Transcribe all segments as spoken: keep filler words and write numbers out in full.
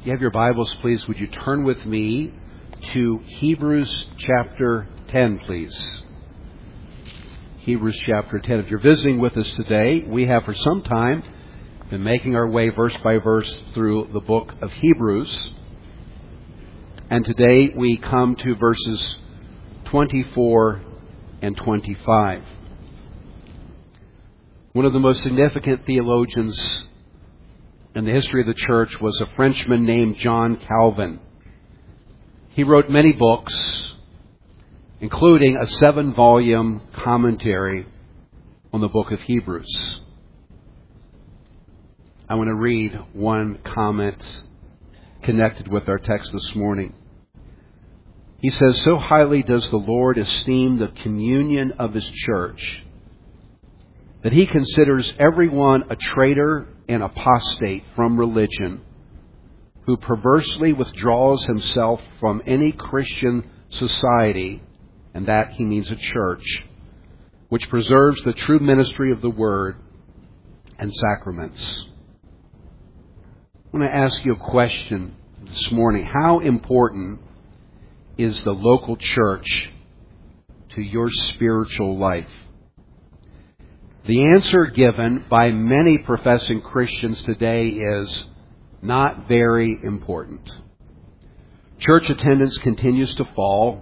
you have your Bibles, please, would you turn with me to Hebrews chapter ten, please. Hebrews chapter ten. If you're visiting with us today, we have for some time been making our way verse by verse through the book of Hebrews. And today we come to verses twenty-four and twenty-five. One of the most significant theologians in the history of the church was a Frenchman named John Calvin. He wrote many books, including a seven-volume commentary on the book of Hebrews. I want to read one comment connected with our text this morning. He says, "So highly does the Lord esteem the communion of His church, that He considers everyone a traitor and apostate from religion, who perversely withdraws himself from any Christian society," and that he means a church, "which preserves the true ministry of the Word and sacraments." I want to ask you a question this morning. How important is the local church to your spiritual life? The answer given by many professing Christians today is not very important. Church attendance continues to fall,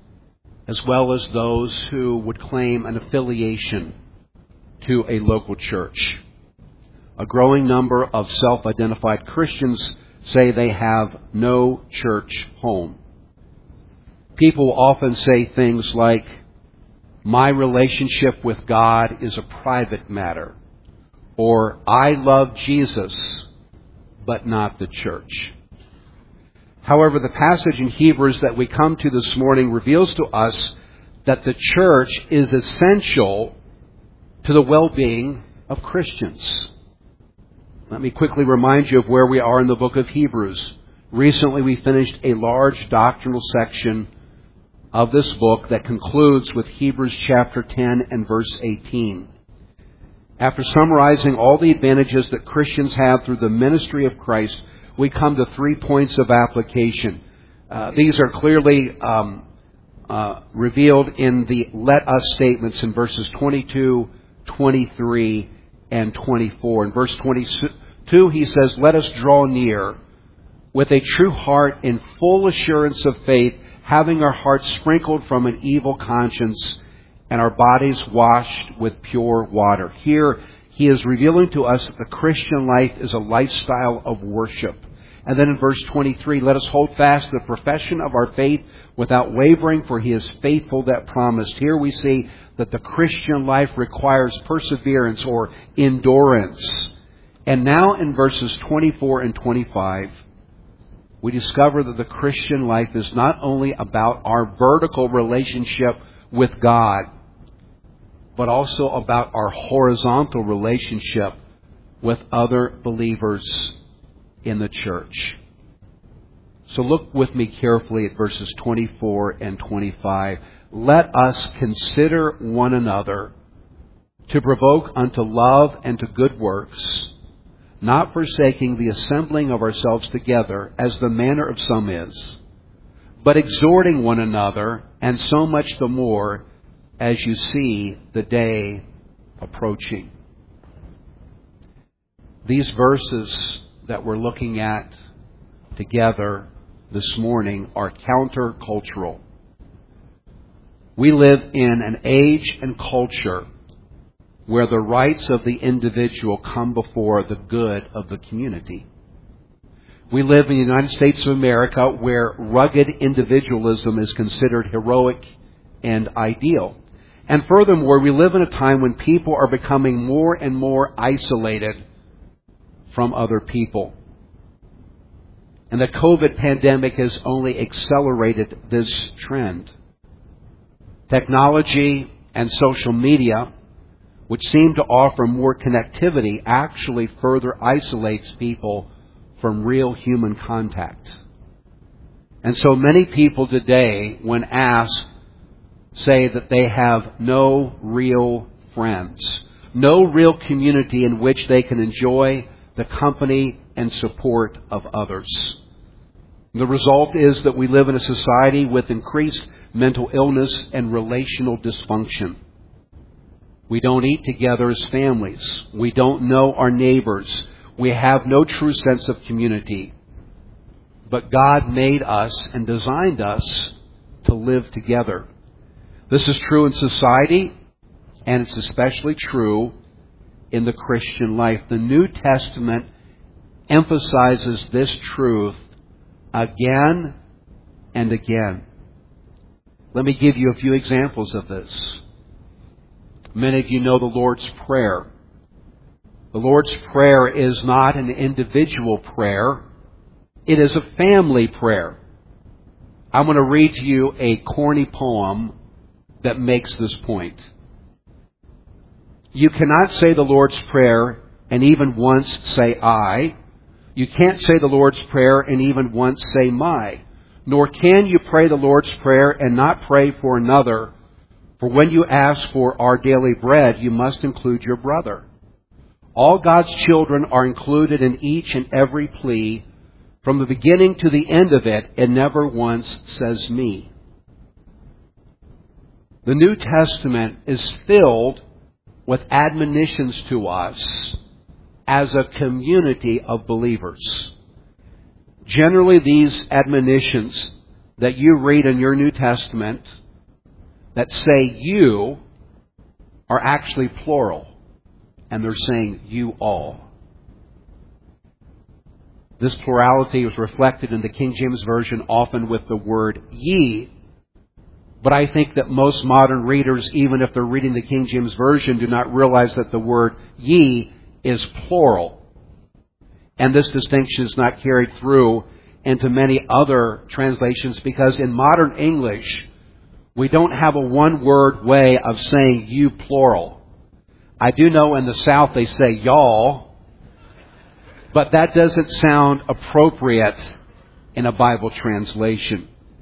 as well as those who would claim an affiliation to a local church. A growing number of self-identified Christians say they have no church home. People often say things like, "My relationship with God is a private matter," or "I love Jesus, but not the church." However, the passage in Hebrews that we come to this morning reveals to us that the church is essential to the well-being of Christians. Let me quickly remind you of where we are in the book of Hebrews. Recently, we finished a large doctrinal section of this book that concludes with Hebrews chapter ten and verse eighteen. After summarizing all the advantages that Christians have through the ministry of Christ, we come to three points of application. Uh, these are clearly um, uh, revealed in the "let us" statements in verses twenty-two, twenty-three, and twenty-four. In verse twenty-two, he says, "Let us draw near with a true heart in full assurance of faith, having our hearts sprinkled from an evil conscience and our bodies washed with pure water." Here, he is revealing to us that the Christian life is a lifestyle of worship. And then in verse twenty-three, "Let us hold fast the profession of our faith without wavering, for He is faithful that promised." Here we see that the Christian life requires perseverance or endurance. And now in verses twenty-four and twenty-five, we discover that the Christian life is not only about our vertical relationship with God, but also about our horizontal relationship with other believers in the church. So look with me carefully at verses twenty-four and twenty-five. "Let us consider one another to provoke unto love and to good works, not forsaking the assembling of ourselves together, as the manner of some is, but exhorting one another, and so much the more as you see the day approaching." These verses that we're looking at together this morning are countercultural. We live in an age and culture where the rights of the individual come before the good of the community. We live in the United States of America, where rugged individualism is considered heroic and ideal. And furthermore, we live in a time when people are becoming more and more isolated from other people. And the COVID pandemic has only accelerated this trend. Technology and social media, which seem to offer more connectivity, actually further isolates people from real human contact. And so many people today, when asked, say that they have no real friends, no real community in which they can enjoy the company and support of others. The result is that we live in a society with increased mental illness and relational dysfunction. We don't eat together as families. We don't know our neighbors. We have no true sense of community. But God made us and designed us to live together. This is true in society, and it's especially true in the Christian life. The New Testament emphasizes this truth again and again. Let me give you a few examples of this. Many of you know the Lord's Prayer. The Lord's Prayer is not an individual prayer. It is a family prayer. I'm going to read to you a corny poem that makes this point. You cannot say the Lord's Prayer and even once say I. You can't say the Lord's Prayer and even once say my. Nor can you pray the Lord's Prayer and not pray for another. For when you ask for our daily bread, you must include your brother. All God's children are included in each and every plea. From the beginning to the end of it, it never once says me. The New Testament is filled with admonitions to us as a community of believers. Generally, these admonitions that you read in your New Testament that say you are actually plural, and they're saying you all. This plurality is reflected in the King James Version often with the word ye. But I think that most modern readers, even if they're reading the King James Version, do not realize that the word ye is plural. And this distinction is not carried through into many other translations because in modern English, we don't have a one-word way of saying you plural. I do know in the South they say y'all, but that doesn't sound appropriate in a Bible translation.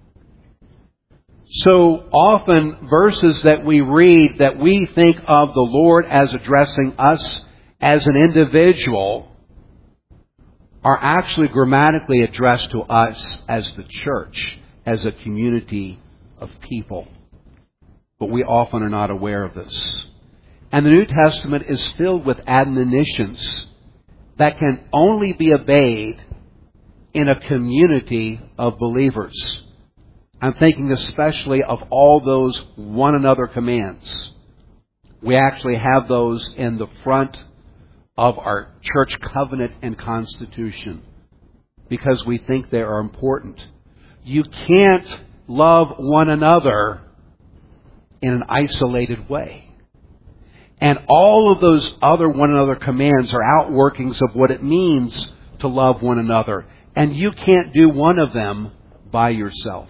So often verses that we read that we think of the Lord as addressing us as an individual are actually grammatically addressed to us as the church, as a community of people. But we often are not aware of this. And the New Testament is filled with admonitions that can only be obeyed in a community of believers. I'm thinking especially of all those one another commands. We actually have those in the front of our church covenant and constitution because we think they are important. You can't love one another in an isolated way. And all of those other one another commands are outworkings of what it means to love one another. And you can't do one of them by yourself.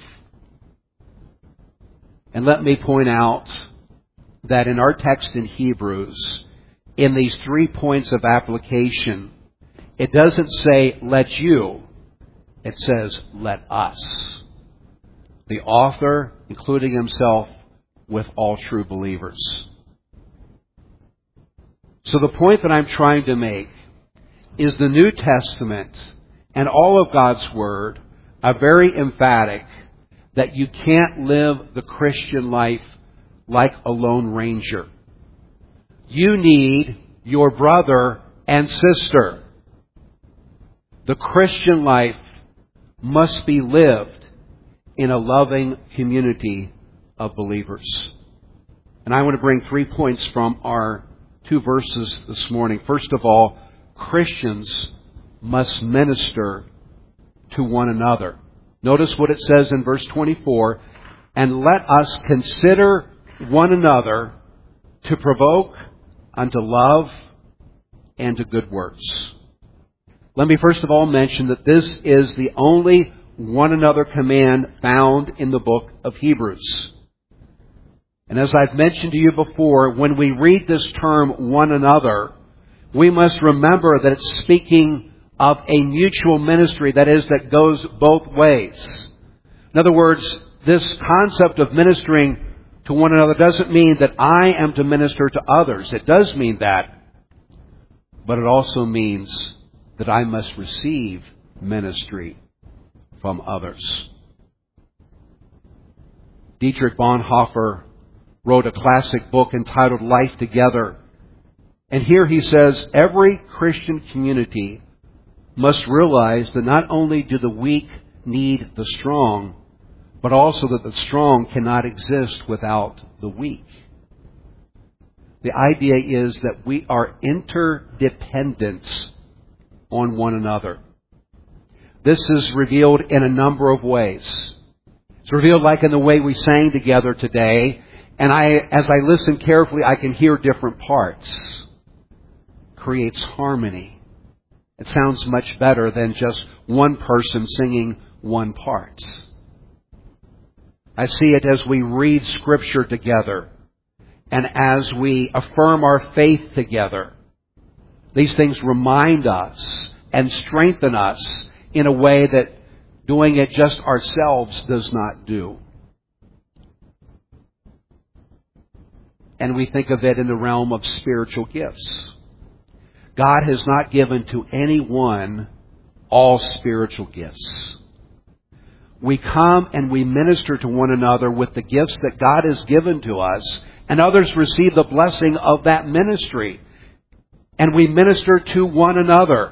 And let me point out that in our text in Hebrews, in these three points of application, it doesn't say, let you. It says, let us. The author, including himself, with all true believers. So the point that I'm trying to make is the New Testament and all of God's Word are very emphatic that you can't live the Christian life like a lone ranger. You need your brother and sister. The Christian life must be lived in a loving community of believers. And I want to bring three points from our two verses this morning. First of all, Christians must minister to one another. Notice what it says in verse twenty-four, and let us consider one another to provoke unto love and to good works. Let me first of all mention that this is the only one another command found in the book of Hebrews. And as I've mentioned to you before, when we read this term one another, we must remember that it's speaking of a mutual ministry, that is, that goes both ways. In other words, this concept of ministering to one another doesn't mean that I am to minister to others. It does mean that. But it also means that I must receive ministry from others. Dietrich Bonhoeffer wrote a classic book entitled Life Together. And here he says, every Christian community must realize that not only do the weak need the strong, but also that the strong cannot exist without the weak. The idea is that we are interdependent on one another. This is revealed in a number of ways. It's revealed like in the way we sang together today, and I, as I listen carefully, I can hear different parts. Creates harmony. It sounds much better than just one person singing one part. I see it as we read Scripture together and as we affirm our faith together. These things remind us and strengthen us in a way that doing it just ourselves does not do. And we think of it in the realm of spiritual gifts. God has not given to anyone all spiritual gifts. We come and we minister to one another with the gifts that God has given to us, and others receive the blessing of that ministry. And we minister to one another.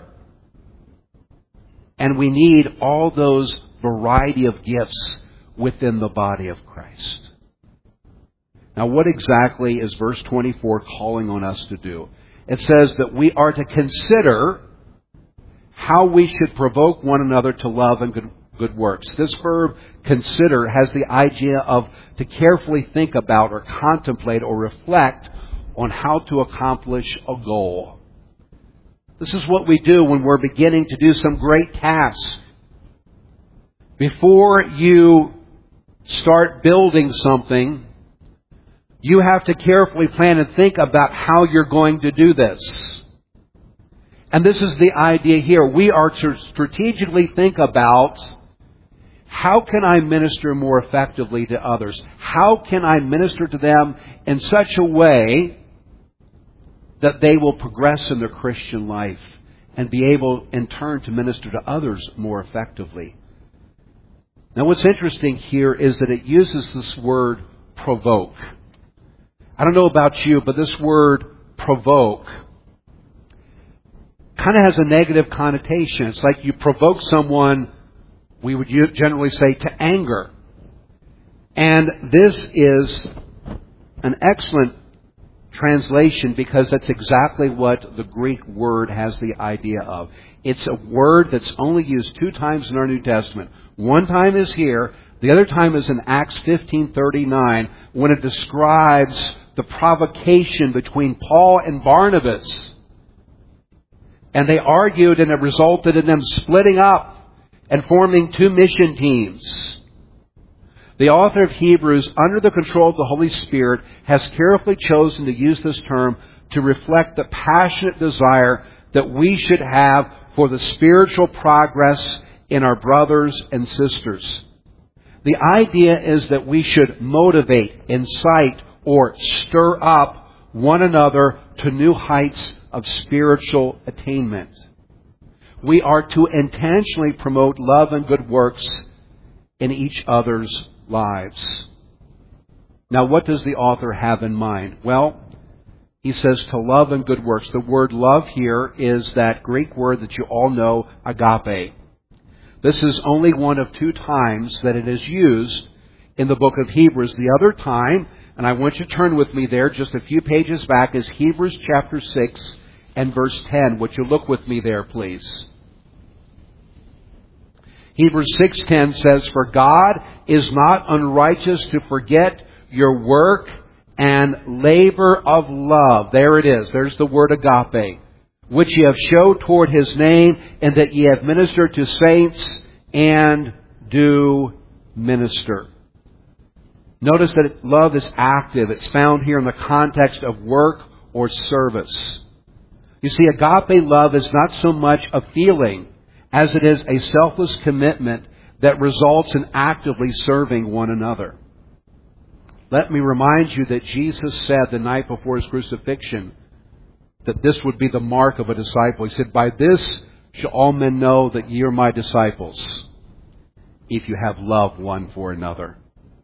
And we need all those variety of gifts within the body of Christ. Now, what exactly is verse twenty-four calling on us to do? It says that we are to consider how we should provoke one another to love and good, good works. This verb, consider, has the idea of to carefully think about or contemplate or reflect on how to accomplish a goal. This is what we do when we're beginning to do some great task. Before you start building something, you have to carefully plan and think about how you're going to do this. And this is the idea here. We are to strategically think about, how can I minister more effectively to others? How can I minister to them in such a way that they will progress in their Christian life and be able in turn to minister to others more effectively? Now, what's interesting here is that it uses this word provoke. I don't know about you, but this word provoke kind of has a negative connotation. It's like you provoke someone, we would generally say, to anger. And this is an excellent translation because that's exactly what the Greek word has the idea of. It's a word that's only used two times in our New Testament. One time is here. The other time is in Acts fifteen thirty-nine when it describes the provocation between Paul and Barnabas. And they argued, and it resulted in them splitting up and forming two mission teams. The author of Hebrews, under the control of the Holy Spirit, has carefully chosen to use this term to reflect the passionate desire that we should have for the spiritual progress in our brothers and sisters. The idea is that we should motivate, incite, or stir up one another to new heights of spiritual attainment. We are to intentionally promote love and good works in each other's lives. Now, what does the author have in mind? Well, he says to love and good works. The word love here is that Greek word that you all know, agape. This is only one of two times that it is used in the book of Hebrews. The other time, and I want you to turn with me there just a few pages back, is Hebrews chapter six and verse ten. Would you look with me there, please? Hebrews six ten says, "For God is not unrighteous to forget your work and labor of love." There it is. There's the word agape. "Which ye have showed toward His name, and that ye have ministered to saints and do minister." Notice that love is active. It's found here in the context of work or service. You see, agape love is not so much a feeling as it is a selfless commitment that results in actively serving one another. Let me remind you that Jesus said the night before His crucifixion that this would be the mark of a disciple. He said, "By this shall all men know that ye are my disciples, if you have love one for another.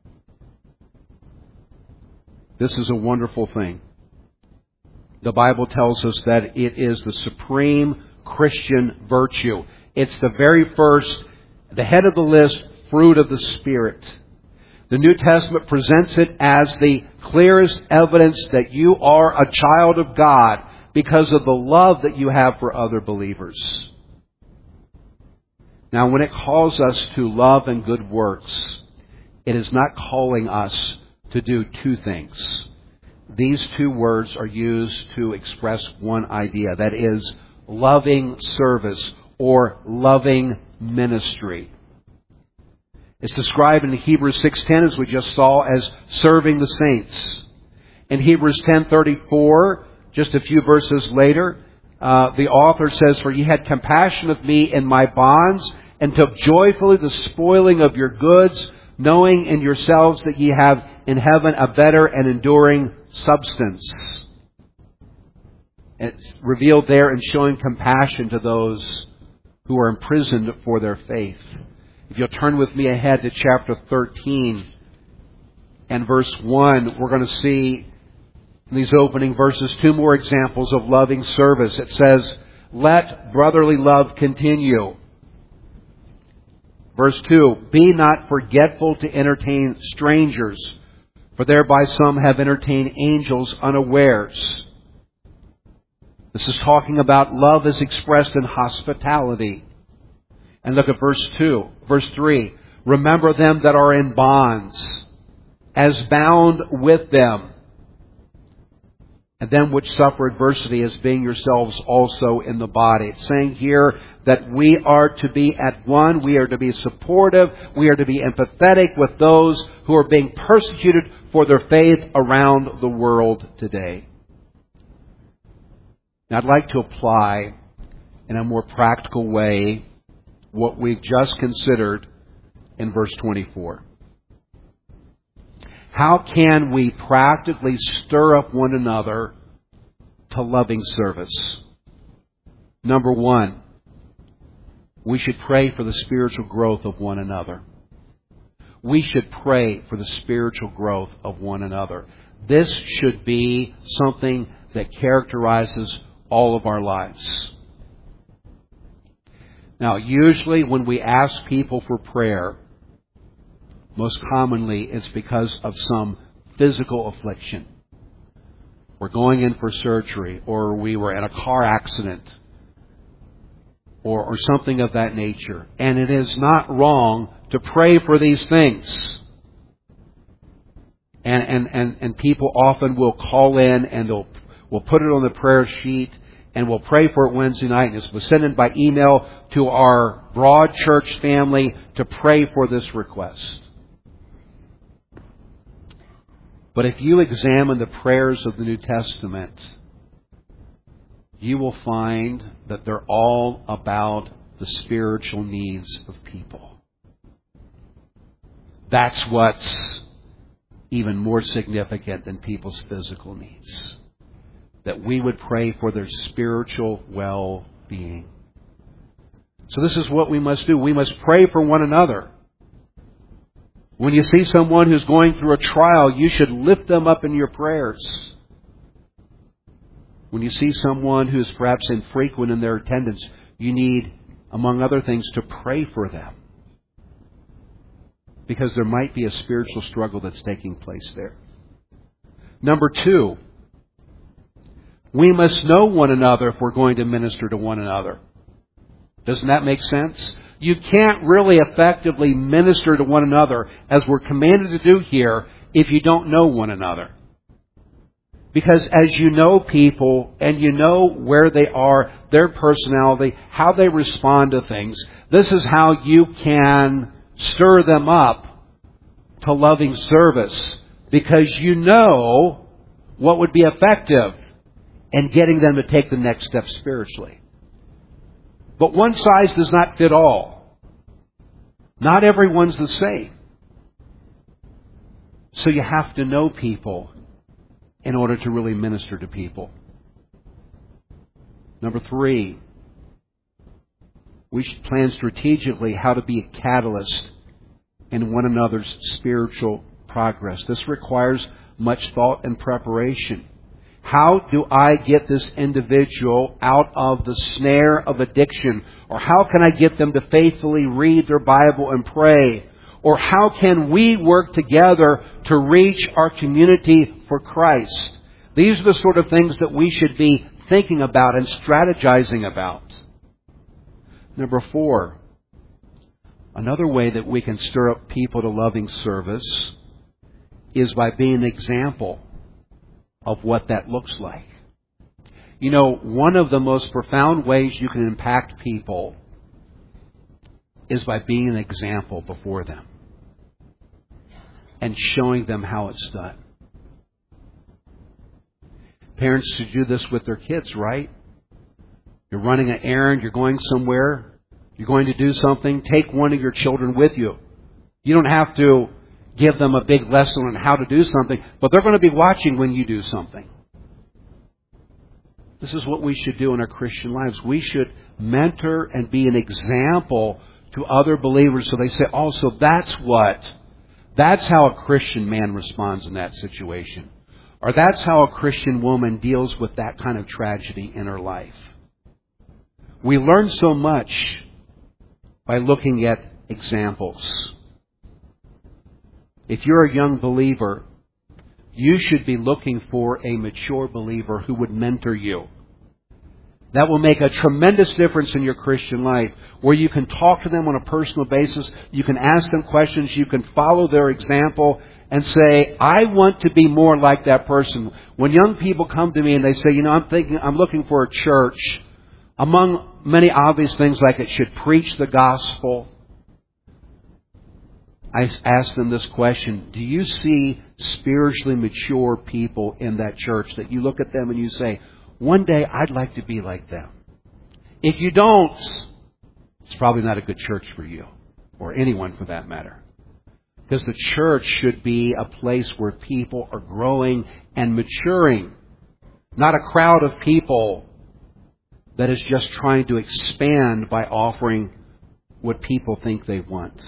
This is a wonderful thing. The Bible tells us that it is the supreme Christian virtue. It's the very first, the head of the list, fruit of the Spirit. The New Testament presents it as the clearest evidence that you are a child of God because of the love that you have for other believers. Now, when it calls us to love and good works, it is not calling us to do two things. These two words are used to express one idea. That is, loving service or loving ministry. It's described in Hebrews six ten, as we just saw, as serving the saints. In Hebrews ten thirty-four, just a few verses later, uh, the author says, "For ye had compassion of me in my bonds, and took joyfully the spoiling of your goods, knowing in yourselves that ye have in heaven a better and enduring substance." It's revealed there in showing compassion to those who are imprisoned for their faith. If you'll turn with me ahead to chapter thirteen and verse one, we're going to see in these opening verses two more examples of loving service. It says, "Let brotherly love continue." Verse two, "Be not forgetful to entertain strangers, for thereby some have entertained angels unawares." This is talking about love as expressed in hospitality. And look at verse two, verse three. "Remember them that are in bonds, as bound with them, and them which suffer adversity, as being yourselves also in the body." It's saying here that we are to be at one, we are to be supportive, we are to be empathetic with those who are being persecuted for their faith around the world today. Now, I'd like to apply in a more practical way what we've just considered in verse twenty-four. How can we practically stir up one another to loving service? Number one, we should pray for the spiritual growth of one another. We should pray for the spiritual growth of one another. This should be something that characterizes all of our lives. Now, usually when we ask people for prayer, most commonly it's because of some physical affliction. We're going in for surgery, or we were in a car accident, or, or something of that nature. And it is not wrong to pray for these things. And, and, and, and people often will call in and they'll we'll put it on the prayer sheet, and we'll pray for it Wednesday night, and it's we'll send it by email to our broad church family to pray for this request. But if you examine the prayers of the New Testament, you will find that they're all about the spiritual needs of people. That's what's even more significant than people's physical needs. That we would pray for their spiritual well-being. So this is what we must do. We must pray for one another. When you see someone who's going through a trial, you should lift them up in your prayers. When you see someone who's perhaps infrequent in their attendance, you need, among other things, to pray for them. Because there might be a spiritual struggle that's taking place there. Number two, we must know one another if we're going to minister to one another. Doesn't that make sense? You can't really effectively minister to one another, as we're commanded to do here, if you don't know one another. Because as you know people, and you know where they are, their personality, how they respond to things, this is how you can stir them up to loving service. Because you know what would be effective in getting them to take the next step spiritually. But one size does not fit all. Not everyone's the same. So you have to know people in order to really minister to people. Number three, we should plan strategically how to be a catalyst in one another's spiritual progress. This requires much thought and preparation. How do I get this individual out of the snare of addiction? Or how can I get them to faithfully read their Bible and pray? Or how can we work together to reach our community for Christ? These are the sort of things that we should be thinking about and strategizing about. Number four, another way that we can stir up people to loving service is by being an example of what that looks like. You know, one of the most profound ways you can impact people is by being an example before them and showing them how it's done. Parents should do this with their kids, right? You're running an errand, you're going somewhere, you're going to do something, take one of your children with you. You don't have to give them a big lesson on how to do something, but they're going to be watching when you do something. This is what we should do in our Christian lives. We should mentor and be an example to other believers so they say, oh, so that's what, that's how a Christian man responds in that situation. Or that's how a Christian woman deals with that kind of tragedy in her life. We learn so much by looking at examples. If you're a young believer, you should be looking for a mature believer who would mentor you. That will make a tremendous difference in your Christian life, where you can talk to them on a personal basis, you can ask them questions, you can follow their example and say, I want to be more like that person. When young people come to me and they say, you know, I'm thinking, I'm looking for a church, among many obvious things like it should preach the gospel, I ask them this question: do you see spiritually mature people in that church that you look at them and you say, one day I'd like to be like them? If you don't, it's probably not a good church for you, or anyone for that matter. Because the church should be a place where people are growing and maturing, not a crowd of people that is just trying to expand by offering what people think they want.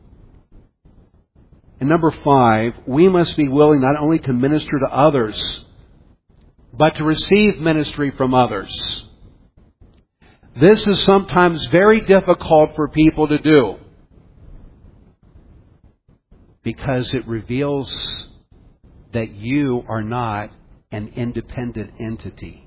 And number five, we must be willing not only to minister to others, but to receive ministry from others. This is sometimes very difficult for people to do, because it reveals that you are not an independent entity.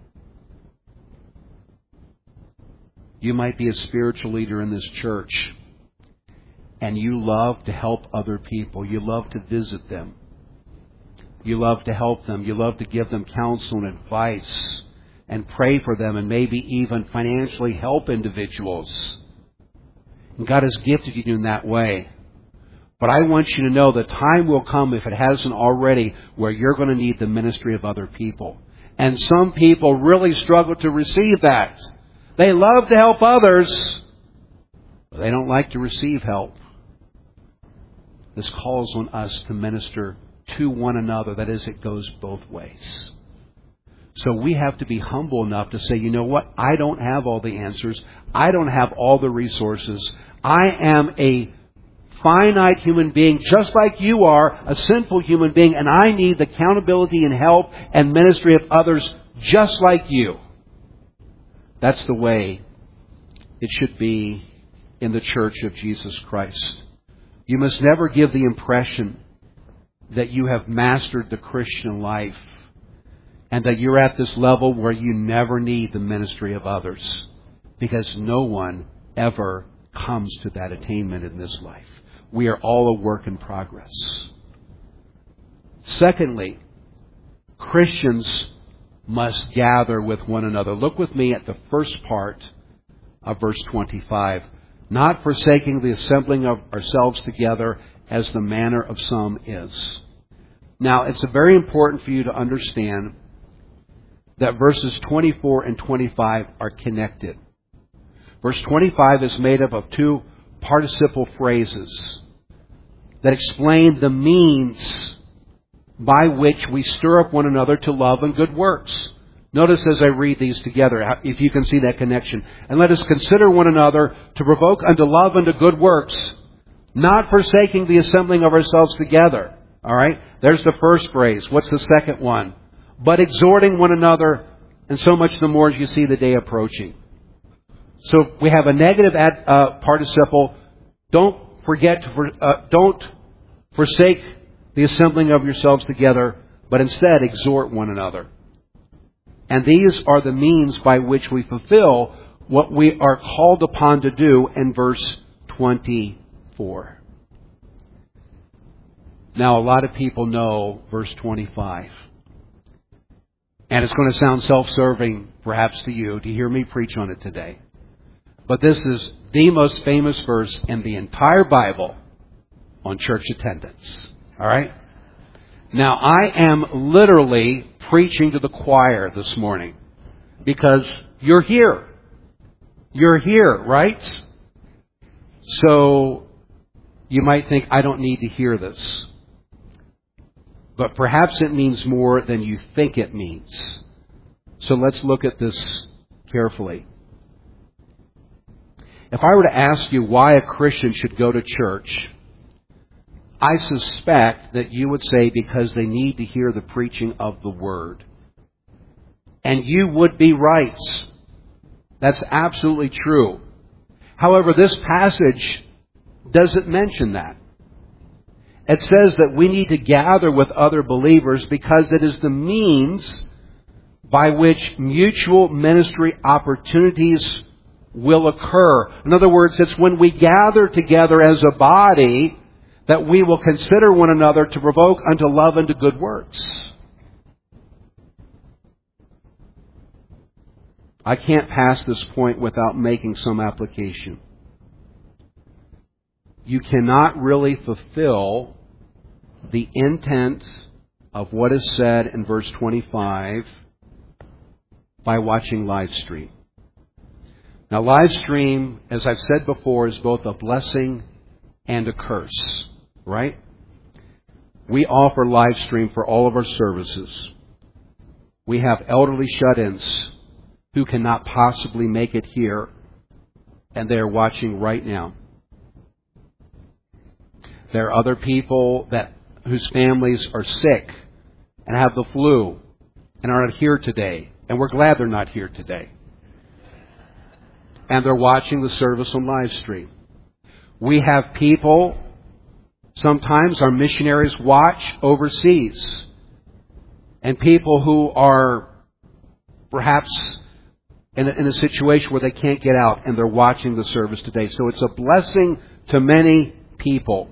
You might be a spiritual leader in this church, and you love to help other people. You love to visit them. You love to help them. You love to give them counsel and advice and pray for them and maybe even financially help individuals. And God has gifted you in that way. But I want you to know that time will come, if it hasn't already, where you're going to need the ministry of other people. And some people really struggle to receive that. They love to help others, but they don't like to receive help. This calls on us to minister to one another. That is, it goes both ways. So we have to be humble enough to say, you know what? I don't have all the answers. I don't have all the resources. I am a finite human being, just like you are, a sinful human being, and I need the accountability and help and ministry of others just like you. That's the way it should be in the church of Jesus Christ. You must never give the impression that you have mastered the Christian life and that you're at this level where you never need the ministry of others, because no one ever comes to that attainment in this life. We are all a work in progress. Secondly, Christians must gather with one another. Look with me at the first part of verse twenty-five. Not forsaking the assembling of ourselves together, as the manner of some is. Now, it's very important for you to understand that verses twenty-four and twenty-five are connected. Verse twenty-five is made up of two participle phrases that explain the means by which we stir up one another to love and good works. Notice as I read these together, if you can see that connection. And let us consider one another to provoke unto love and to good works, Not forsaking the assembling of ourselves together. All right? There's the first phrase. What's the second one? But exhorting one another, and so much the more as you see the day approaching. So we have a negative ad, uh, participle. Don't forget to, for, uh, don't forsake the assembling of yourselves together, but instead exhort one another. And these are the means by which we fulfill what we are called upon to do in verse twenty-four. Now, a lot of people know verse twenty-five. And it's going to sound self-serving, perhaps to you, to hear me preach on it today. But this is the most famous verse in the entire Bible on church attendance. All right? Now, I am literally preaching to the choir this morning because you're here. You're here, right? So you might think, I don't need to hear this. But perhaps it means more than you think it means. So let's look at this carefully. If I were to ask you why a Christian should go to church, I suspect that you would say because they need to hear the preaching of the Word. And you would be right. That's absolutely true. However, this passage doesn't mention that. It says that we need to gather with other believers because it is the means by which mutual ministry opportunities will occur. In other words, it's when we gather together as a body that we will consider one another to provoke unto love and to good works. I can't pass this point without making some application. You cannot really fulfill the intent of what is said in verse twenty-five by watching live stream. Now, live stream, as I've said before, is both a blessing and a curse, right? We offer live stream for all of our services. We have elderly shut-ins who cannot possibly make it here, and they are watching right now. There are other people that whose families are sick and have the flu and are not here today, and we're glad they're not here today. And they're watching the service on live stream. We have people, sometimes our missionaries watch overseas, and people who are perhaps in a, in a situation where they can't get out, and they're watching the service today. So it's a blessing to many people.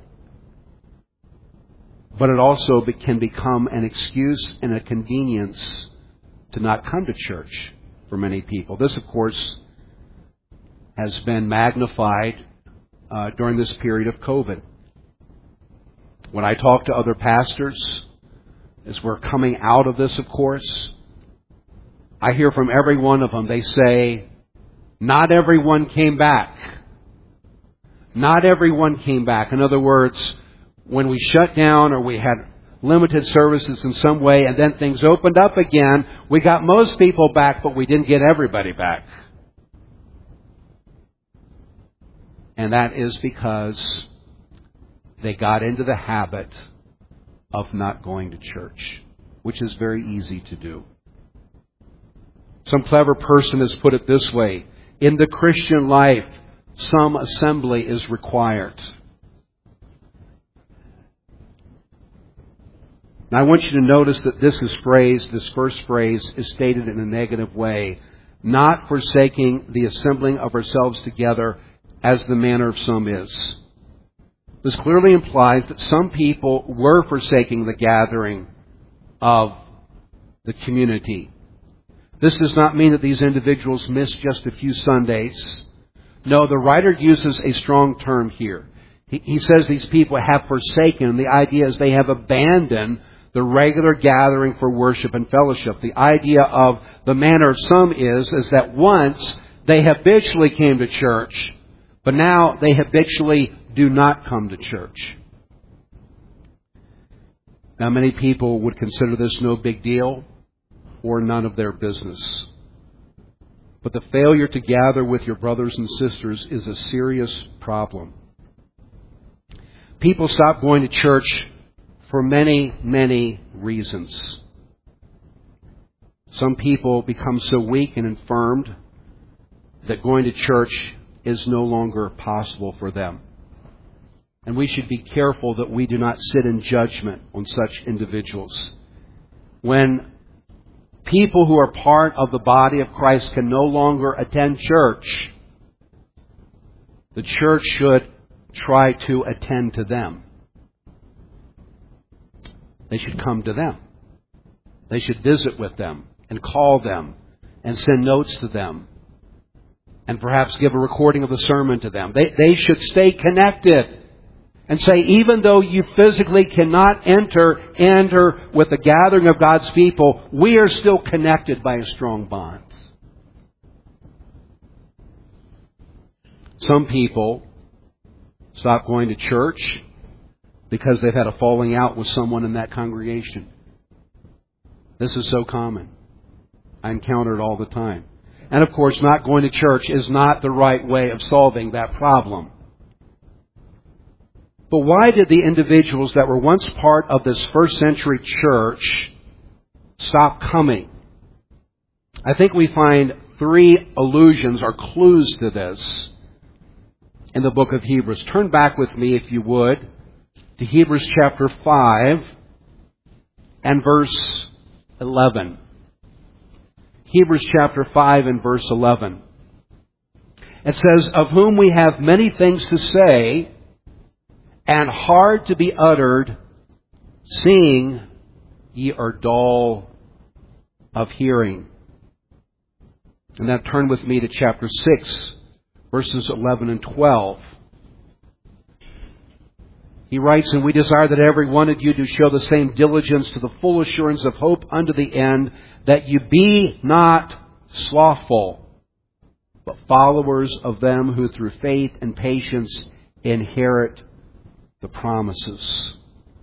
But it also can become an excuse and a convenience to not come to church for many people. This, of course, has been magnified uh, during this period of COVID. When I talk to other pastors, as we're coming out of this, of course, I hear from every one of them, they say, not everyone came back. Not everyone came back. In other words, when we shut down or we had limited services in some way and then things opened up again, we got most people back, but we didn't get everybody back. And that is because they got into the habit of not going to church, which is very easy to do. Some clever person has put it this way: in the Christian life, some assembly is required. Now, I want you to notice that this is phrased, this first phrase is stated in a negative way. Not forsaking the assembling of ourselves together as the manner of some is. This clearly implies that some people were forsaking the gathering of the community. This does not mean that these individuals missed just a few Sundays. No, the writer uses a strong term here. He, he says these people have forsaken. The idea is they have abandoned the regular gathering for worship and fellowship. The idea of the manner of some is, is that once they habitually came to church, but now they habitually do not come to church. Now, many people would consider this no big deal or none of their business. But the failure to gather with your brothers and sisters is a serious problem. People stop going to church for many, many reasons. Some people become so weak and infirmed that going to church is no longer possible for them. And we should be careful that we do not sit in judgment on such individuals. When people who are part of the body of Christ can no longer attend church, the church should try to attend to them. They should come to them. They should visit with them and call them and send notes to them and perhaps give a recording of the sermon to them. They, they should stay connected and say, even though you physically cannot enter, enter with the gathering of God's people, we are still connected by a strong bond. Some people stop going to church because they've had a falling out with someone in that congregation. This is so common. I encounter it all the time. And of course, not going to church is not the right way of solving that problem. But why did the individuals that were once part of this first century church stop coming? I think we find three allusions or clues to this in the book of Hebrews. Turn back with me, if you would, to Hebrews chapter five and verse eleven. Hebrews chapter five and verse eleven. It says, of whom we have many things to say, and hard to be uttered, seeing ye are dull of hearing. And now turn with me to chapter six, verses eleven and twelve. He writes, and we desire that every one of you do show the same diligence to the full assurance of hope unto the end, that you be not slothful, but followers of them who through faith and patience inherit the promises.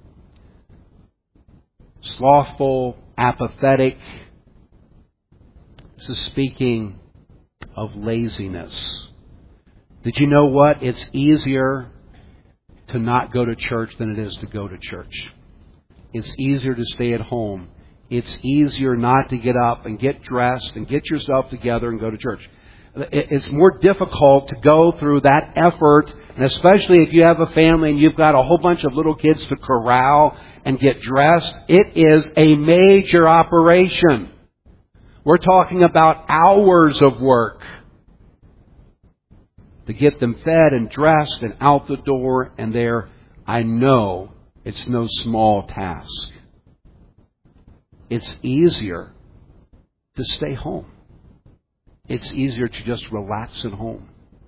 Slothful, apathetic. This is speaking of laziness. Did you know what? It's easier to not go to church than it is to go to church. It's easier to stay at home. It's easier not to get up and get dressed and get yourself together and go to church. It's more difficult to go through that effort, and especially if you have a family and you've got a whole bunch of little kids to corral and get dressed. It is a major operation. We're talking about hours of work to get them fed and dressed and out the door and there. I know it's no small task. It's easier to stay home. It's easier to just relax at home.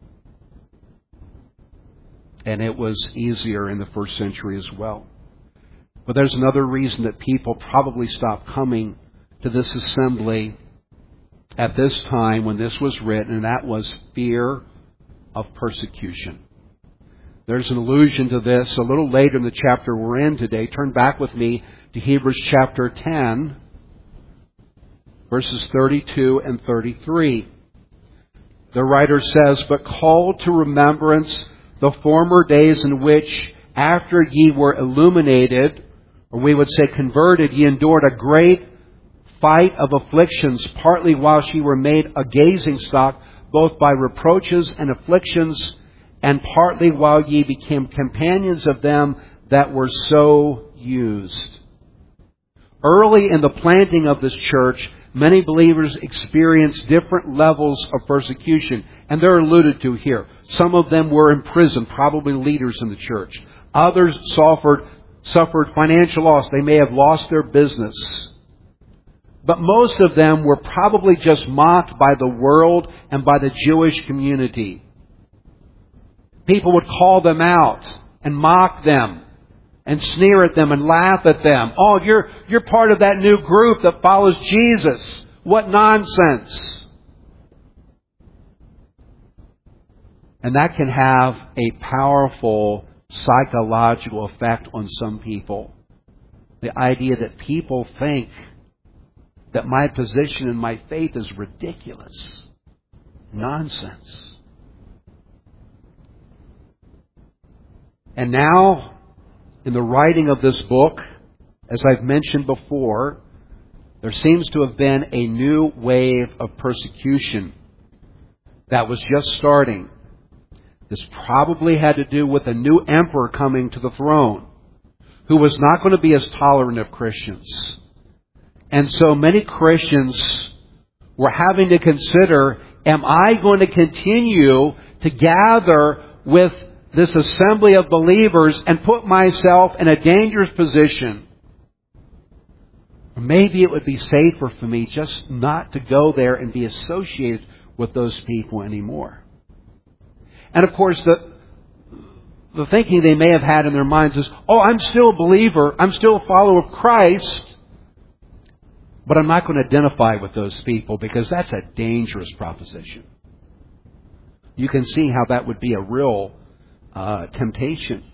And it was easier in the first century as well. But there's another reason that people probably stopped coming to this assembly at this time when this was written, and that was fear of persecution. There's an allusion to this a little later in the chapter we're in today. Turn back with me to Hebrews chapter ten, verses thirty-two and thirty-three. The writer says, but call to remembrance the former days in which, after ye were illuminated, or we would say converted, ye endured a great fight of afflictions, partly while ye were made a gazing stock, both by reproaches and afflictions, and partly while ye became companions of them that were so used. Early in the planting of this church, many believers experienced different levels of persecution, and they're alluded to here. Some of them were imprisoned, probably leaders in the church. Others suffered, suffered financial loss. They may have lost their business. But most of them were probably just mocked by the world and by the Jewish community. People would call them out and mock them and sneer at them and laugh at them. Oh, you're, you're part of that new group that follows Jesus. What nonsense. And that can have a powerful psychological effect on some people. The idea that people think that my position and my faith is ridiculous. Nonsense. And now, in the writing of this book, as I've mentioned before, there seems to have been a new wave of persecution that was just starting. This probably had to do with a new emperor coming to the throne who was not going to be as tolerant of Christians. And so many Christians were having to consider, am I going to continue to gather with this assembly of believers and put myself in a dangerous position? Or maybe it would be safer for me just not to go there and be associated with those people anymore. And of course, the the thinking they may have had in their minds is, oh, I'm still a believer, I'm still a follower of Christ, but I'm not going to identify with those people because that's a dangerous proposition. You can see how that would be a real uh, temptation.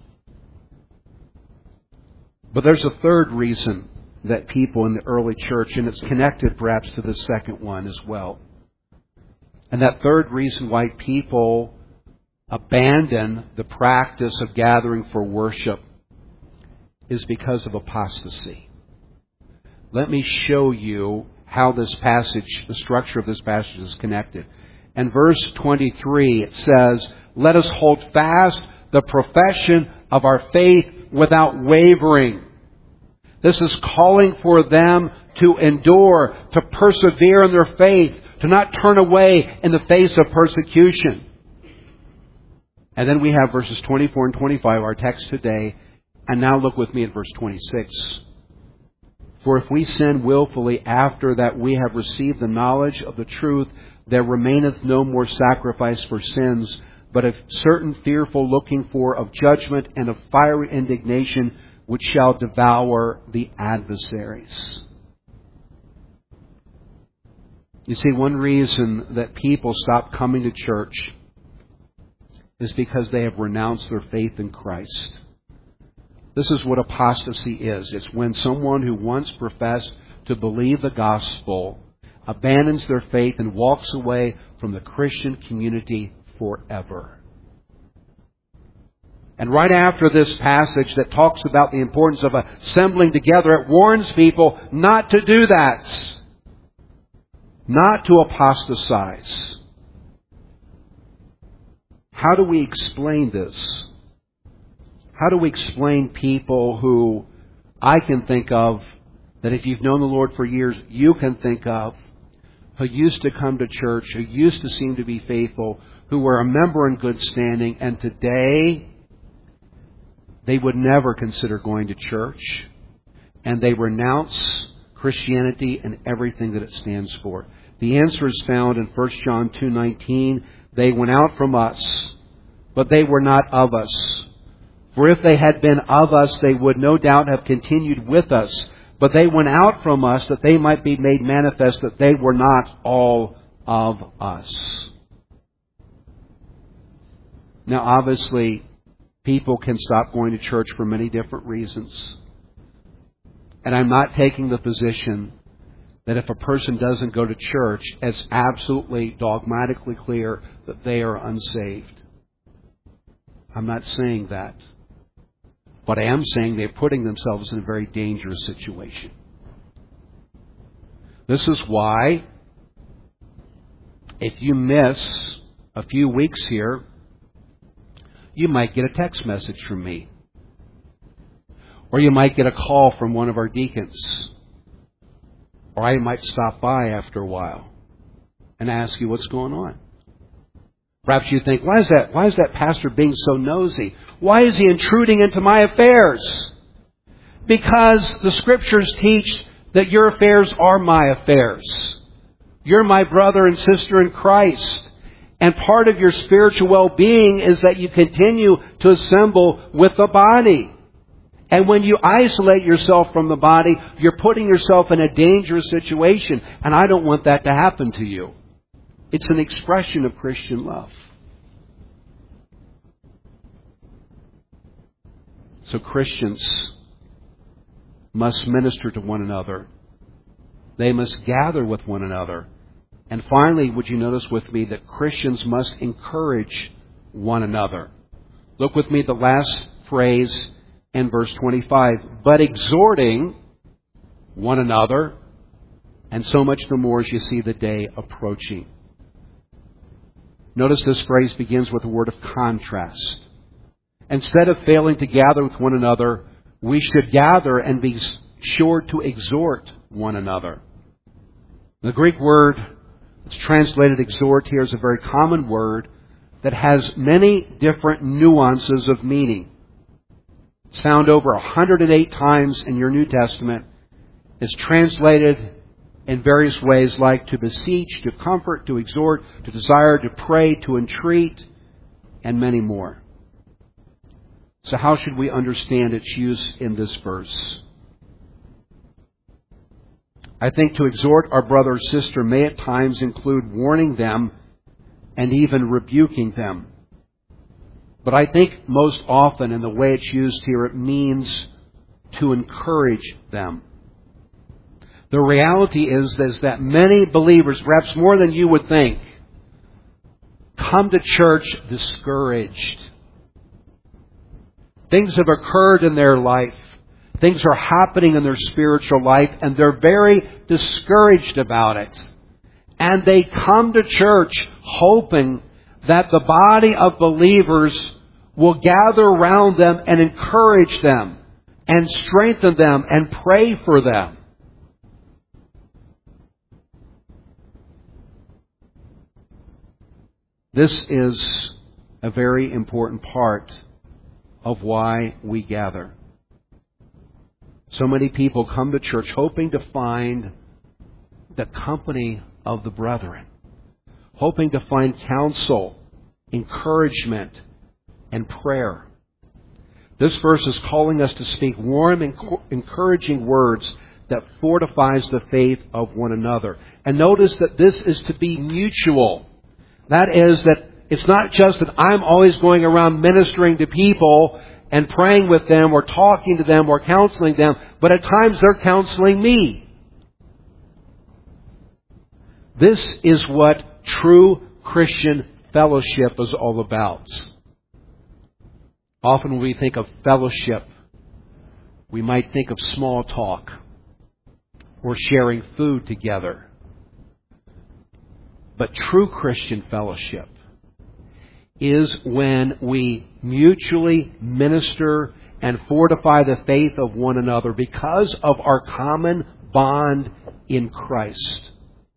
But there's a third reason that people in the early church, and it's connected perhaps to the second one as well. And that third reason why people abandon the practice of gathering for worship is because of apostasy. Let me show you how this passage, the structure of this passage is connected. In verse twenty-three, it says, "Let us hold fast the profession of our faith without wavering." This is calling for them to endure, to persevere in their faith, to not turn away in the face of persecution. And then we have verses twenty-four and twenty-five, our text today. And now look with me at verse twenty-six. "For if we sin willfully after that we have received the knowledge of the truth, there remaineth no more sacrifice for sins, but a certain fearful looking for of judgment and of fiery indignation, which shall devour the adversaries." You see, one reason that people stop coming to church is because they have renounced their faith in Christ. This is what apostasy is. It's when someone who once professed to believe the gospel abandons their faith and walks away from the Christian community forever. And right after this passage that talks about the importance of assembling together, it warns people not to do that. Not to apostatize. How do we explain this? How do we explain people who I can think of, that if you've known the Lord for years, you can think of, who used to come to church, who used to seem to be faithful, who were a member in good standing, and today they would never consider going to church, and they renounce Christianity and everything that it stands for? The answer is found in First John two nineteen. "They went out from us, but they were not of us. For if they had been of us, they would no doubt have continued with us. But they went out from us, that they might be made manifest that they were not all of us." Now, obviously, people can stop going to church for many different reasons. And I'm not taking the position that if a person doesn't go to church, it's absolutely dogmatically clear that they are unsaved. I'm not saying that. But I am saying they're putting themselves in a very dangerous situation. This is why, if you miss a few weeks here, you might get a text message from me. Or you might get a call from one of our deacons. Or I might stop by after a while and ask you what's going on. Perhaps you think, why is that? Why is that pastor being so nosy? Why is he intruding into my affairs? Because the Scriptures teach that your affairs are my affairs. You're my brother and sister in Christ. And part of your spiritual well-being is that you continue to assemble with the body. And when you isolate yourself from the body, you're putting yourself in a dangerous situation. And I don't want that to happen to you. It's an expression of Christian love. So Christians must minister to one another. They must gather with one another. And finally, would you notice with me that Christians must encourage one another? Look with me at the last phrase and verse twenty-five. But exhorting one another, and so much the more as you see the day approaching. Notice this phrase begins with a word of contrast. Instead of failing to gather with one another, we should gather and be sure to exhort one another. The Greek word that's translated exhort here is a very common word that has many different nuances of meaning. It's found over one hundred eight times in your New Testament. It's translated in various ways like to beseech, to comfort, to exhort, to desire, to pray, to entreat, and many more. So how should we understand its use in this verse? I think to exhort our brother or sister may at times include warning them and even rebuking them. But I think most often in the way it's used here, it means to encourage them. The reality is, is that many believers, perhaps more than you would think, come to church discouraged. Things have occurred in their life. Things are happening in their spiritual life, and they're very discouraged about it. And they come to church hoping that the body of believers will gather around them and encourage them and strengthen them and pray for them. This is a very important part of why we gather. So many people come to church hoping to find the company of the brethren, hoping to find counsel, encouragement, and prayer. This verse is calling us to speak warm and encouraging words that fortifies the faith of one another. And notice that this is to be mutual. That is, that it's not just that I'm always going around ministering to people and praying with them or talking to them or counseling them, but at times they're counseling me. This is what true Christian fellowship is all about. Often when we think of fellowship, we might think of small talk or sharing food together. But true Christian fellowship is when we mutually minister and fortify the faith of one another because of our common bond in Christ.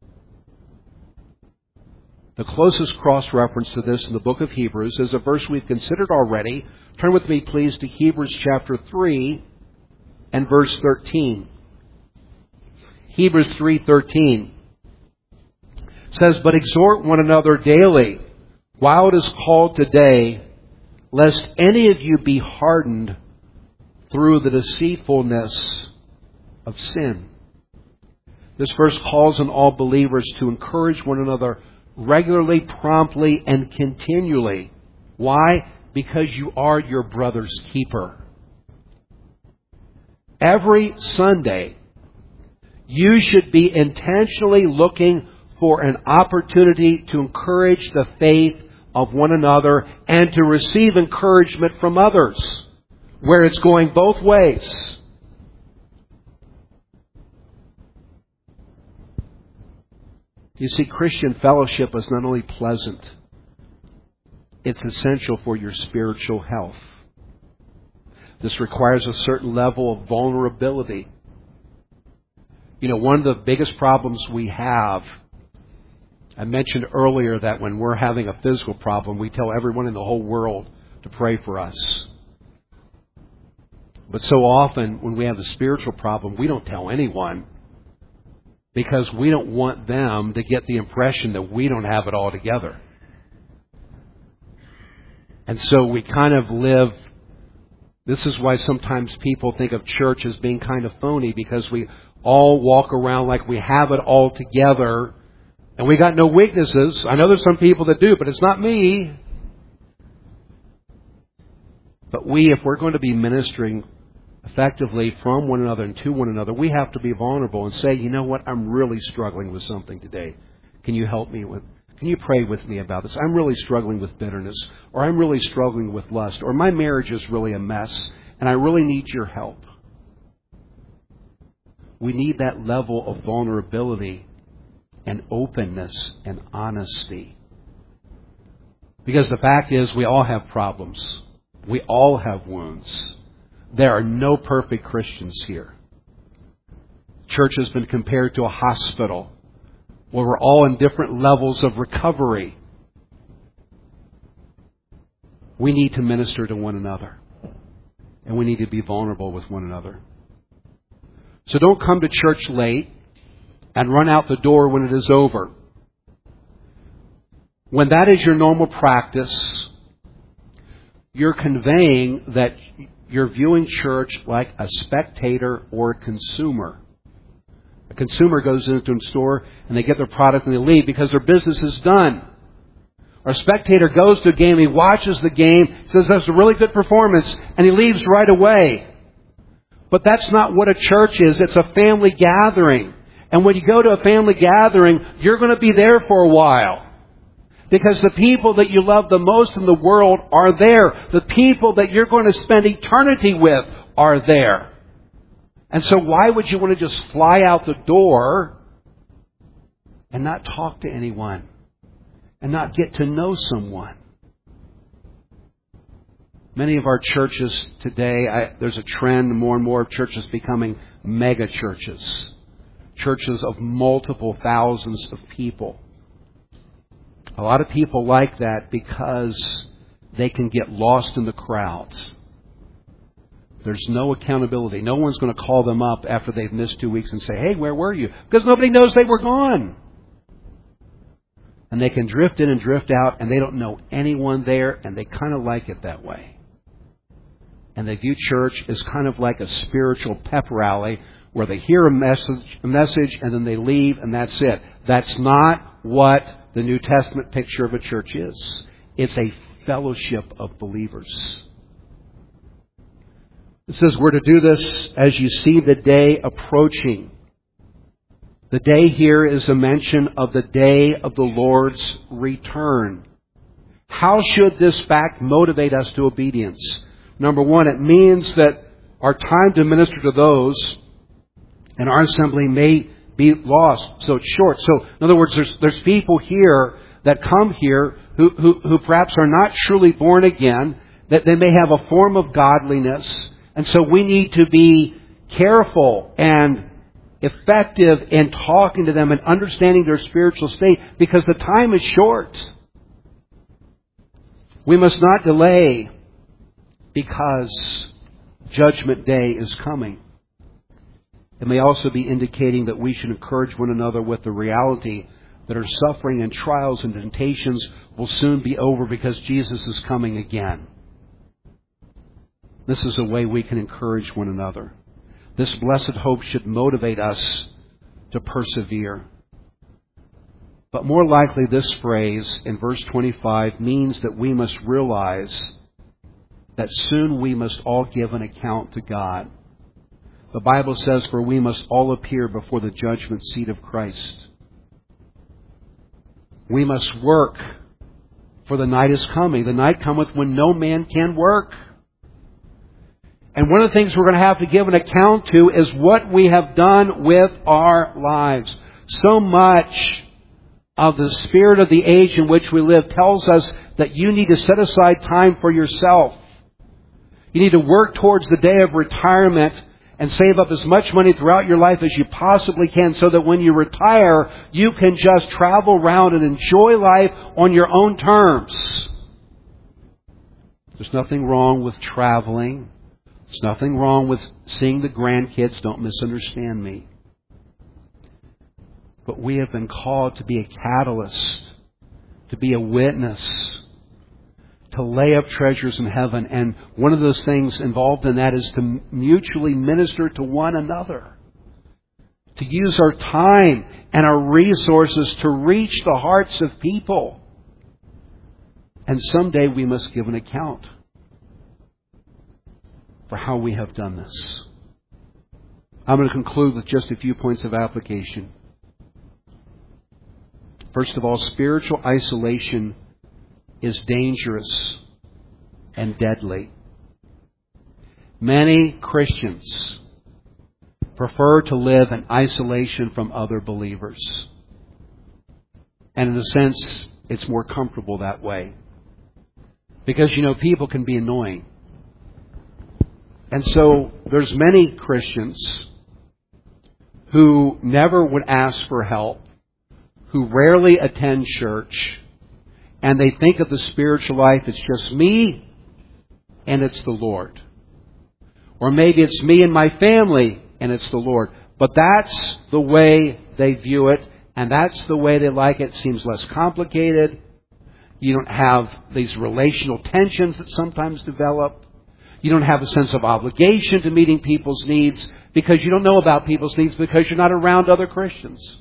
The closest cross-reference to this in the book of Hebrews is a verse we've considered already. Turn with me, please, to Hebrews chapter three and verse thirteen. Hebrews three thirteen says, "But exhort one another daily, while it is called today, lest any of you be hardened through the deceitfulness of sin." This verse calls on all believers to encourage one another regularly, promptly, and continually. Why? Because you are your brother's keeper. Every Sunday, you should be intentionally looking for an opportunity to encourage the faith of one another and to receive encouragement from others, where it's going both ways. You see, Christian fellowship is not only pleasant, it's essential for your spiritual health. This requires a certain level of vulnerability. You know, one of the biggest problems we have, I mentioned earlier that when we're having a physical problem, we tell everyone in the whole world to pray for us. But so often, when we have a spiritual problem, we don't tell anyone because we don't want them to get the impression that we don't have it all together. And so we kind of live, this is why sometimes people think of church as being kind of phony, because we all walk around like we have it all together and we got no weaknesses. I know there's some people that do, but it's not me. But we, if we're going to be ministering effectively from one another and to one another, we have to be vulnerable and say, you know what, I'm really struggling with something today. Can you help me with, can you pray with me about this? I'm really struggling with bitterness, or I'm really struggling with lust, or my marriage is really a mess, and I really need your help. We need that level of vulnerability and openness and honesty. Because the fact is, we all have problems. We all have wounds. There are no perfect Christians here. Church has been compared to a hospital where we're all in different levels of recovery. We need to minister to one another. And we need to be vulnerable with one another. So don't come to church late and run out the door when it is over. When that is your normal practice, you're conveying that you're viewing church like a spectator or a consumer. A consumer goes into a store and they get their product and they leave because their business is done. Or a spectator goes to a game, he watches the game, says that's a really good performance, and he leaves right away. But that's not what a church is. It's a family gathering. And when you go to a family gathering, you're going to be there for a while. Because the people that you love the most in the world are there. The people that you're going to spend eternity with are there. And so why would you want to just fly out the door and not talk to anyone? And not get to know someone? Many of our churches today, I, there's a trend more and more of churches becoming mega churches. Churches of multiple thousands of people. A lot of people like that because they can get lost in the crowds. There's no accountability. No one's going to call them up after they've missed two weeks and say, hey, where were you? Because nobody knows they were gone. And they can drift in and drift out, and they don't know anyone there, and they kind of like it that way. And they view church as kind of like a spiritual pep rally where they hear a message, a message and then they leave, and that's it. That's not what the New Testament picture of a church is. It's a fellowship of believers. It says we're to do this as you see the day approaching. The day here is a mention of the day of the Lord's return. How should this fact motivate us to obedience? Number one, it means that our time to minister to those in our assembly may be lost. So it's short. So in other words, there's, there's people here that come here who, who, who perhaps are not truly born again, that they may have a form of godliness. And so we need to be careful and effective in talking to them and understanding their spiritual state because the time is short. We must not delay because Judgment Day is coming. It may also be indicating that we should encourage one another with the reality that our suffering and trials and temptations will soon be over because Jesus is coming again. This is a way we can encourage one another. This blessed hope should motivate us to persevere. But more likely, this phrase in verse twenty-five means that we must realize that soon we must all give an account to God. The Bible says, for we must all appear before the judgment seat of Christ. We must work, for the night is coming. The night cometh when no man can work. And one of the things we're going to have to give an account to is what we have done with our lives. So much of the spirit of the age in which we live tells us that you need to set aside time for yourself. You need to work towards the day of retirement and save up as much money throughout your life as you possibly can so that when you retire, you can just travel around and enjoy life on your own terms. There's nothing wrong with traveling. There's nothing wrong with seeing the grandkids. Don't misunderstand me. But we have been called to be a catalyst, to be a witness, to lay up treasures in heaven. And one of those things involved in that is to mutually minister to one another. To use our time and our resources to reach the hearts of people. And someday we must give an account for how we have done this. I'm going to conclude with just a few points of application. First of all, spiritual isolation is dangerous and deadly. Many Christians prefer to live in isolation from other believers. And in a sense, it's more comfortable that way. Because, you know, people can be annoying. And so there's many Christians who never would ask for help, who rarely attend church, and they think of the spiritual life, it's just me and it's the Lord. Or maybe it's me and my family and it's the Lord. But that's the way they view it, and that's the way they like it. It seems less complicated. You don't have these relational tensions that sometimes develop. You don't have a sense of obligation to meeting people's needs because you don't know about people's needs because you're not around other Christians.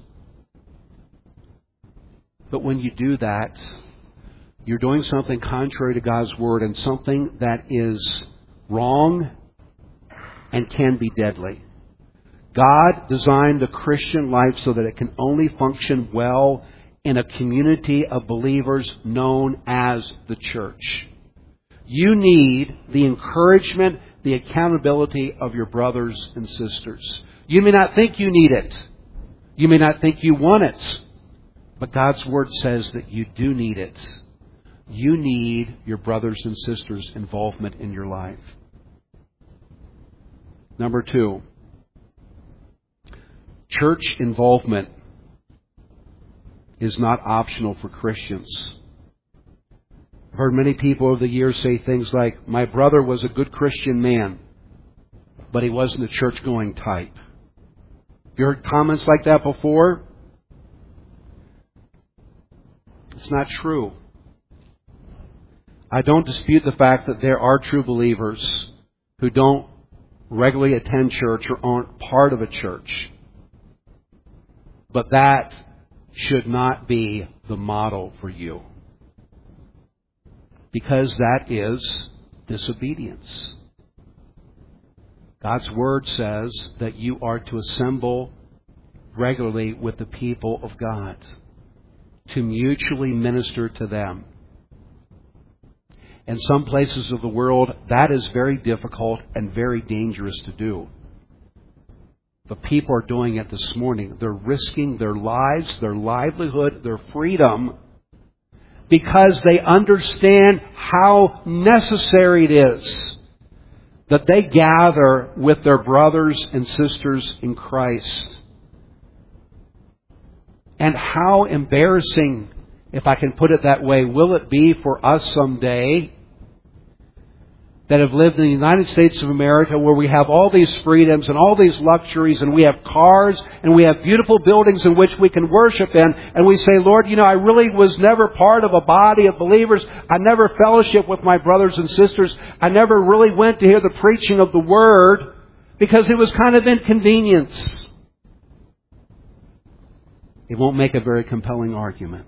But when you do that, you're doing something contrary to God's Word and something that is wrong and can be deadly. God designed the Christian life so that it can only function well in a community of believers known as the church. You need the encouragement, the accountability of your brothers and sisters. You may not think you need it. You may not think you want it. But God's Word says that you do need it. You need your brothers and sisters' involvement in your life. Number two, church involvement is not optional for Christians. I've heard many people over the years say things like, my brother was a good Christian man, but he wasn't a church-going type. Have you heard comments like that before? It's not true. I don't dispute the fact that there are true believers who don't regularly attend church or aren't part of a church. But that should not be the model for you. Because that is disobedience. God's Word says that you are to assemble regularly with the people of God, to mutually minister to them. In some places of the world, that is very difficult and very dangerous to do. But people are doing it this morning. They're risking their lives, their livelihood, their freedom, because they understand how necessary it is that they gather with their brothers and sisters in Christ. And how embarrassing, if I can put it that way, will it be for us someday that have lived in the United States of America, where we have all these freedoms and all these luxuries, and we have cars and we have beautiful buildings in which we can worship in, and we say, Lord, you know, I really was never part of a body of believers. I never fellowshiped with my brothers and sisters. I never really went to hear the preaching of the Word because it was kind of inconvenience. It won't make a very compelling argument.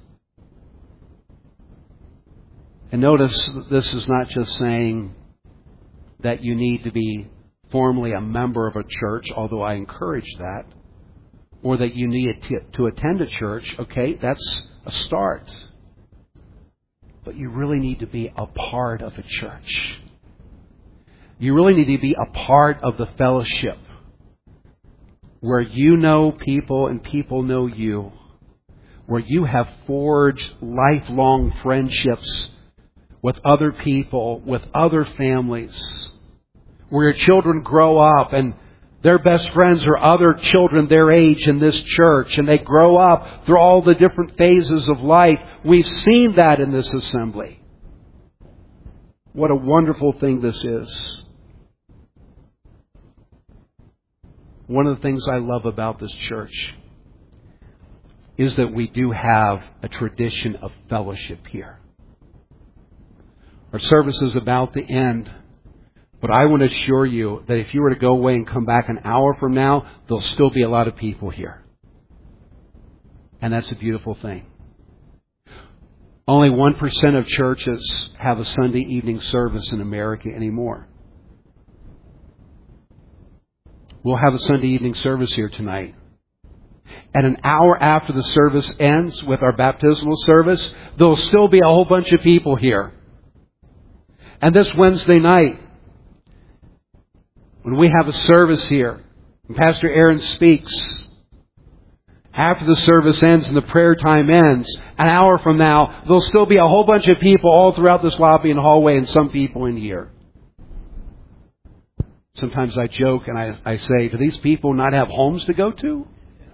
And notice, this is not just saying that you need to be formally a member of a church, although I encourage that, or that you need to, to attend a church. Okay, that's a start. But you really need to be a part of a church. You really need to be a part of the fellowship where you know people and people know you, where you have forged lifelong friendships with other people, with other families, where your children grow up and their best friends are other children their age in this church, and they grow up through all the different phases of life. We've seen that in this assembly. What a wonderful thing this is. One of the things I love about this church is that we do have a tradition of fellowship here. Our service is about to end, but I want to assure you that if you were to go away and come back an hour from now, there'll still be a lot of people here. And that's a beautiful thing. Only one percent of churches have a Sunday evening service in America anymore. We'll have a Sunday evening service here tonight. And an hour after the service ends with our baptismal service, there'll still be a whole bunch of people here. And this Wednesday night, when we have a service here, and Pastor Aaron speaks, after the service ends and the prayer time ends, an hour from now, there'll still be a whole bunch of people all throughout this lobby and hallway and some people in here. Sometimes I joke and I, I say, do these people not have homes to go to?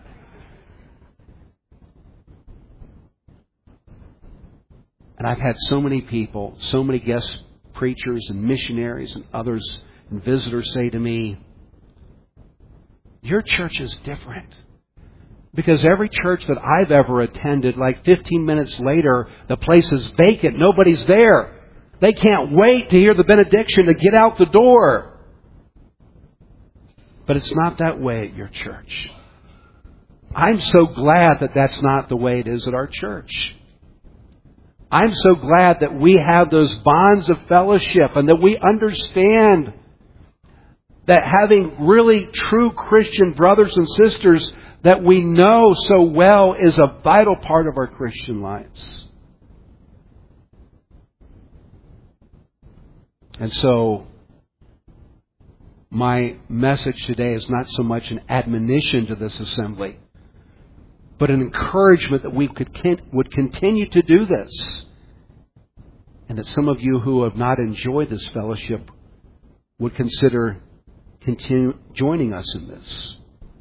And I've had so many people, so many guest preachers and missionaries and others and visitors say to me, your church is different. Because every church that I've ever attended, like fifteen minutes later, the place is vacant. Nobody's there. They can't wait to hear the benediction to get out the door. But it's not that way at your church. I'm so glad that that's not the way it is at our church. I'm so glad that we have those bonds of fellowship and that we understand that having really true Christian brothers and sisters that we know so well is a vital part of our Christian lives. And so, my message today is not so much an admonition to this assembly, but an encouragement that we could would continue to do this. And that some of you who have not enjoyed this fellowship would consider continue joining us in this.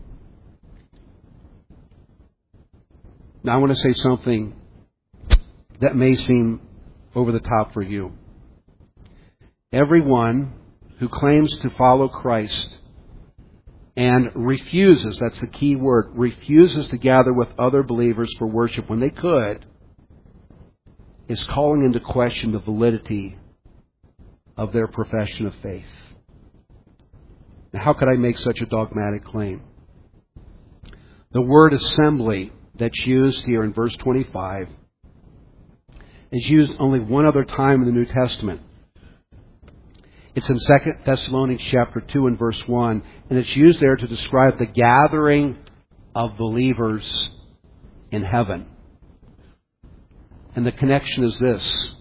Now I want to say something that may seem over the top for you. Everyone who claims to follow Christ and refuses, that's the key word, refuses to gather with other believers for worship when they could, is calling into question the validity of their profession of faith. Now, how could I make such a dogmatic claim? The word assembly that's used here in verse twenty-five is used only one other time in the New Testament. It's in Second Thessalonians chapter two and verse one, and it's used there to describe the gathering of believers in heaven. And the connection is this.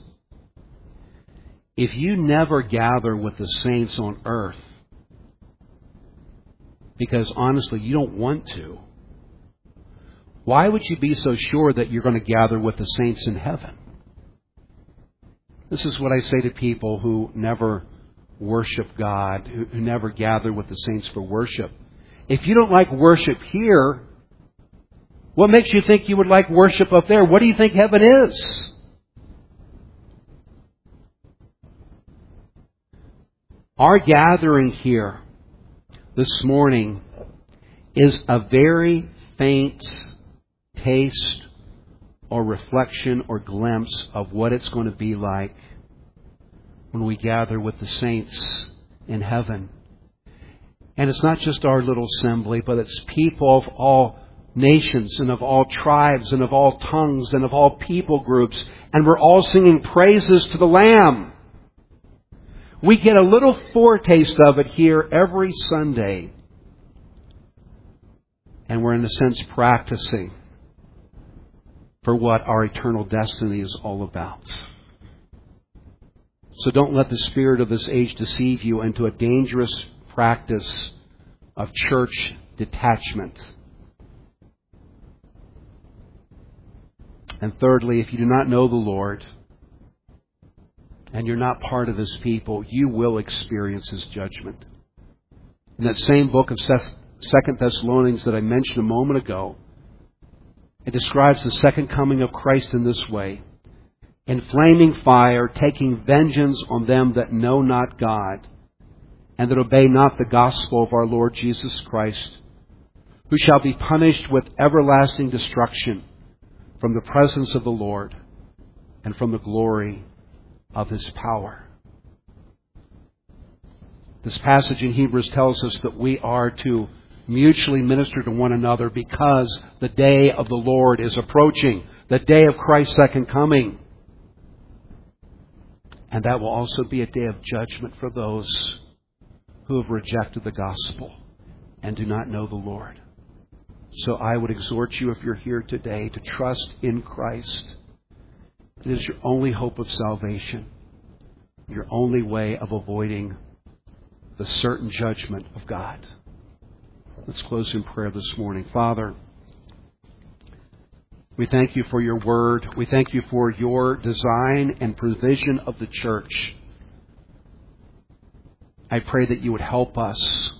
If you never gather with the saints on earth, because honestly you don't want to, why would you be so sure that you're going to gather with the saints in heaven? This is what I say to people who never worship God, who, who never gather with the saints for worship. If you don't like worship here, what makes you think you would like worship up there? What do you think heaven is? Our gathering here this morning is a very faint taste or reflection or glimpse of what it's going to be like when we gather with the saints in heaven. And it's not just our little assembly, but it's people of all nations and of all tribes and of all tongues and of all people groups. And we're all singing praises to the Lamb. We get a little foretaste of it here every Sunday. And we're in a sense practicing for what our eternal destiny is all about. So don't let the spirit of this age deceive you into a dangerous practice of church detachment. And thirdly, if you do not know the Lord and you're not part of His people, you will experience His judgment. In that same book of Second Thessalonians that I mentioned a moment ago, it describes the second coming of Christ in this way. In flaming fire, taking vengeance on them that know not God, and that obey not the gospel of our Lord Jesus Christ, who shall be punished with everlasting destruction from the presence of the Lord and from the glory of His power. This passage in Hebrews tells us that we are to mutually minister to one another because the day of the Lord is approaching, the day of Christ's second coming. And that will also be a day of judgment for those who have rejected the gospel and do not know the Lord. So I would exhort you, if you're here today, to trust in Christ. It is your only hope of salvation, your only way of avoiding the certain judgment of God. Let's close in prayer this morning. Father, we thank you for your word. We thank you for your design and provision of the church. I pray that you would help us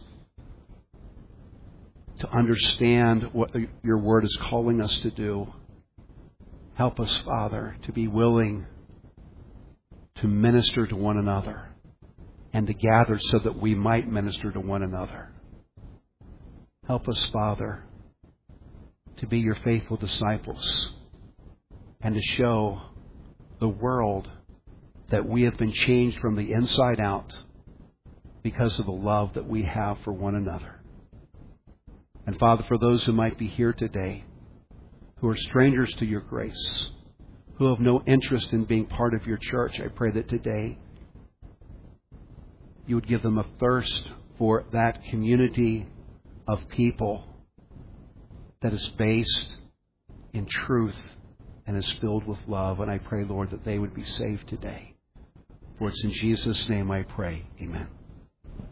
to understand what your word is calling us to do. Help us, Father, to be willing to minister to one another and to gather so that we might minister to one another. Help us, Father, to be your faithful disciples and to show the world that we have been changed from the inside out because of the love that we have for one another. And Father, for those who might be here today, who are strangers to your grace, who have no interest in being part of your church, I pray that today you would give them a thirst for that community of people that is based in truth and is filled with love. And I pray, Lord, that they would be saved today. For it's in Jesus' name I pray. Amen.